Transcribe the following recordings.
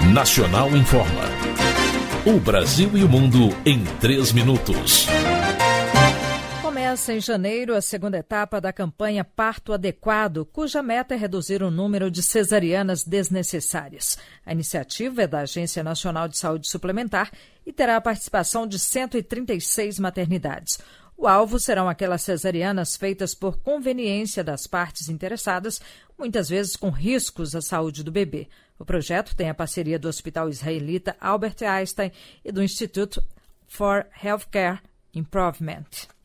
Nacional Informa. O Brasil e o mundo em 3 minutos. Começa em janeiro a segunda etapa da campanha Parto Adequado, cuja meta é reduzir o número de cesarianas desnecessárias. A iniciativa é da Agência Nacional de Saúde Suplementar e terá a participação de 136 maternidades. O alvo serão aquelas cesarianas feitas por conveniência das partes interessadas, muitas vezes com riscos à saúde do bebê. O projeto tem a parceria do Hospital Israelita Albert Einstein e do Institute for Healthcare Improvement.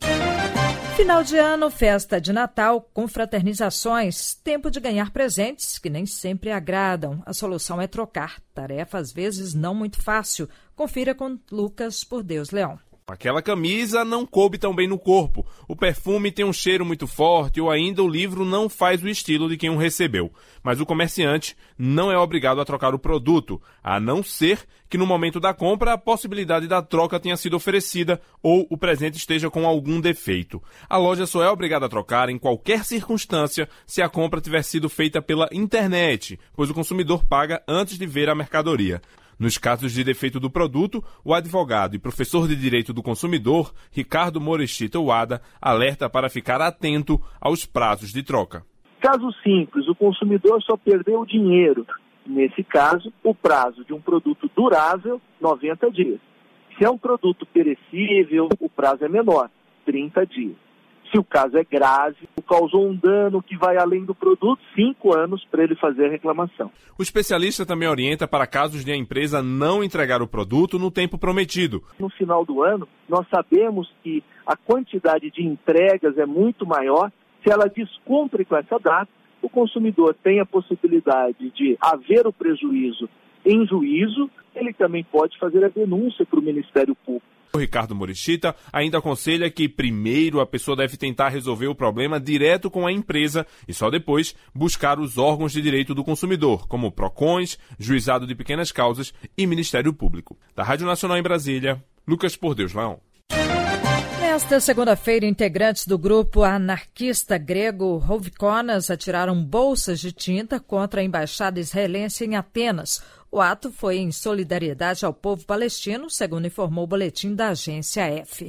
Final de ano, festa de Natal, confraternizações, tempo de ganhar presentes que nem sempre agradam. A solução é trocar. Tarefa, às vezes, não muito fácil. Confira com Lucas Por Deus Leão. Aquela camisa não coube tão bem no corpo, o perfume tem um cheiro muito forte ou ainda o livro não faz o estilo de quem o recebeu. Mas o comerciante não é obrigado a trocar o produto, a não ser que no momento da compra a possibilidade da troca tenha sido oferecida ou o presente esteja com algum defeito. A loja só é obrigada a trocar em qualquer circunstância se a compra tiver sido feita pela internet, pois o consumidor paga antes de ver a mercadoria. Nos casos de defeito do produto, o advogado e professor de Direito do Consumidor, Ricardo Moreshita Wada, alerta para ficar atento aos prazos de troca. Caso simples, o consumidor só perdeu o dinheiro. Nesse caso, o prazo de um produto durável, 90 dias. Se é um produto perecível, o prazo é menor, 30 dias. Se o caso é grave, causou um dano que vai além do produto, 5 anos para ele fazer a reclamação. O especialista também orienta para casos de a empresa não entregar o produto no tempo prometido. No final do ano, nós sabemos que a quantidade de entregas é muito maior. Se ela descumpre com essa data, o consumidor tem a possibilidade de haver o prejuízo em juízo. Ele também pode fazer a denúncia para o Ministério Público. O Ricardo Moreshita ainda aconselha que primeiro a pessoa deve tentar resolver o problema direto com a empresa e só depois buscar os órgãos de direito do consumidor, como PROCONs, Juizado de Pequenas Causas e Ministério Público. Da Rádio Nacional em Brasília, Lucas Por Deus Leão. Nesta segunda-feira, integrantes do grupo anarquista grego Hovikonas atiraram bolsas de tinta contra a embaixada israelense em Atenas. O ato foi em solidariedade ao povo palestino, segundo informou o boletim da agência F.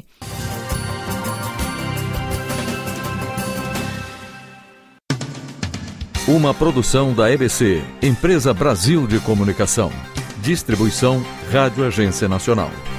Uma produção da EBC, Empresa Brasil de Comunicação. Distribuição Rádio Agência Nacional.